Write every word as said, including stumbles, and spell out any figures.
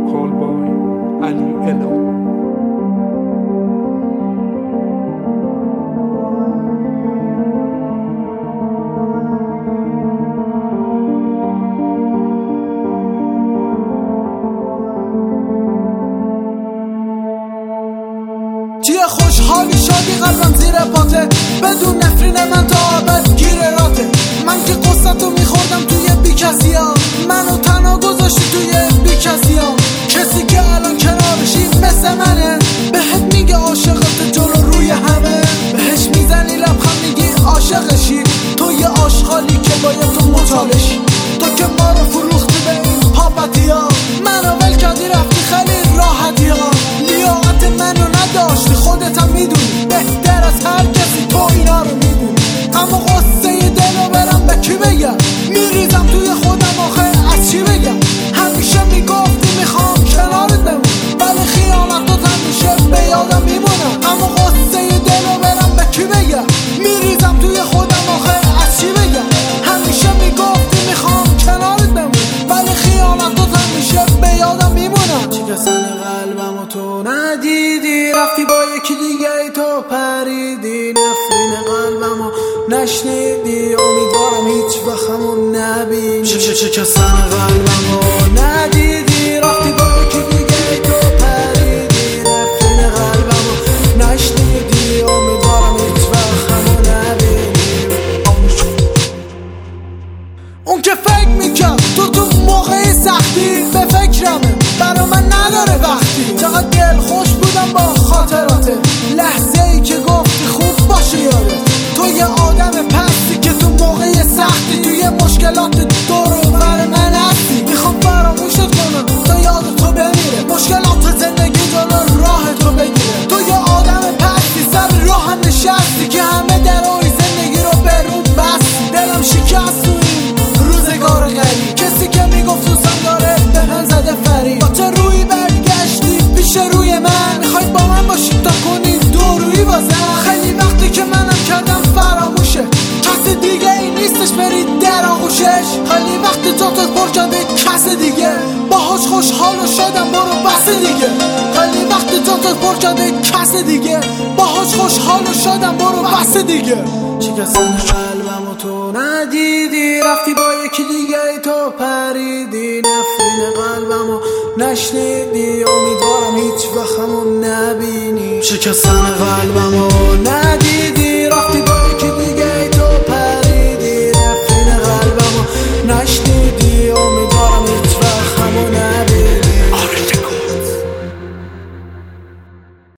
Vocal by Ali Elo. چیه خوشحالی شادی قلبم زیر پاته، بدون نفرین من تا عابد گیر راته. من که قصتو میخوردم توی بی کسی ها، منو تنها گذاشتی توی بی کسی ها. کسی که الان کنارشی مثل منه، بهت میگه عاشقت جلو روی همه. بهش میزنی لبخند میگی عاشقشی، تو یه آشغالی که باید تو مچالشی. تو که ما رو فروختی به این پاپتی ها، منو ول کردی رفتی خیلی راحتی ها. لیاقت منو نداشتی خودت هم میدونی، بهتر از هر کسی تو اینا رو میدونی. اما قصه دلو برم به کی بگم، میریزم توی خودم آخه از چی بگم. همیشه میگفتی میخوام کنارت بمون، ولی خیانتات همیشه به یادم میمونم. اما قصه دلو برم به کی بگم، میریزم توی خودم آخه از چی بگم. همیشه میگفتی میخوام کنارت بمون، ولی خیانتات همیشه به یادم میمونم. چی که سن قلبم و تو ندیدی، رفتی با یکی دیگه ای تو پریدی. نفرین قلبم و نشنیدی، امیدوارم هیچ وقت همون نبینی. چه چه چه که سن قلبم و ندیدی، رفتی با یکی دیگه ای تو پریدی. نفرین قلبم و نشنیدی، امیدوارم هیچ وقت همون نبینی. اون که فکر میکرد تو تو موقع سختی به فکرمه، برا من نداره وقتی. چقدر دل خوش بودم با خاطراته، لحظه ای که گفتی خوب باشه یاده. تو یه آدم پستی که تو موقع سختی توی مشکلات دور و بر من هستی. میخوام فراموشت کنم تا یاد تو بمیره، مشکلات زندگی جلو راه تو بگیره. تو یه آدم پستی سر راه هم نشستی که همه درهای زندگی رو به رو بستی. دلم شکست تو این روزگار غریب، کسی که میگفت دوستم داره به من زده فریب. با چه روی برگشتی پیش روی من، میخوای با من باشی تا کنی دورویی بازم. خیلی وقتی که منم کردم فراموشه، کسی دیگه این نیستش بری در آغوشش. خیلی وقتی جاتت پر کرده کس دیگه، باهاش خوشحال و شدم برو بس دیگه. خیلی وقتی جاتت پر کرده کس دیگه، باهاش خوشحال و شدم برو بس دیگه. چی که سن قلبم و تو ندیدی، رفتی با یکی دیگه ای تو پریدی. نفرین قلبم و نشنیدی، امیدوارم هیچ وقت همون نبینی. چی که سن قلبم و ندیدی،